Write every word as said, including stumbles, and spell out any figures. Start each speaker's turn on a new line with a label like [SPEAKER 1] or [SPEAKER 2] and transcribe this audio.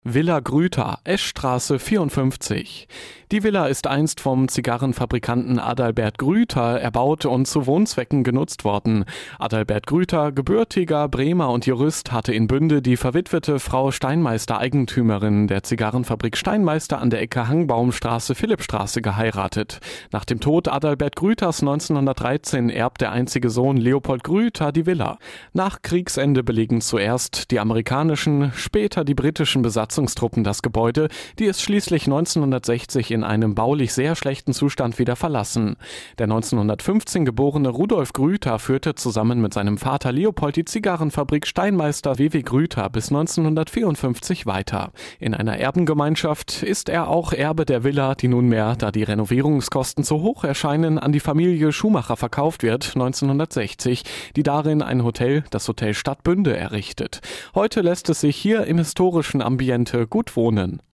[SPEAKER 1] Villa Grüter, Eschstraße vierundfünfzig. Die Villa ist einst vom Zigarrenfabrikanten Adalbert Grüter erbaut und zu Wohnzwecken genutzt worden. Adalbert Grüter, gebürtiger Bremer und Jurist, hatte in Bünde die verwitwete Frau Steinmeister, Eigentümerin der Zigarrenfabrik Steinmeister an der Ecke Hangbaumstraße, Philippstraße, geheiratet. Nach dem Tod Adalbert Grüters neunzehnhundertdreizehn erbt der einzige Sohn Leopold Grüter die Villa. Nach Kriegsende belegen zuerst die amerikanischen, später die britischen Besatzungstruppen das Gebäude, die es schließlich neunzehnhundertsechzig in einem baulich sehr schlechten Zustand wieder verlassen. Der neunzehnhundertfünfzehn geborene Rudolf Grüter führte zusammen mit seinem Vater Leopold die Zigarrenfabrik Steinmeister W W Grüter bis neunzehnhundertvierundfünfzig weiter. In einer Erbengemeinschaft ist er auch Erbe der Villa, die nunmehr, da die Renovierungskosten zu hoch erscheinen, an die Familie Schumacher verkauft wird, neunzehnhundertsechzig, die darin ein Hotel, das Hotel Stadtbünde, errichtet. Heute lässt es sich hier im historischen Ambiente gut wohnen.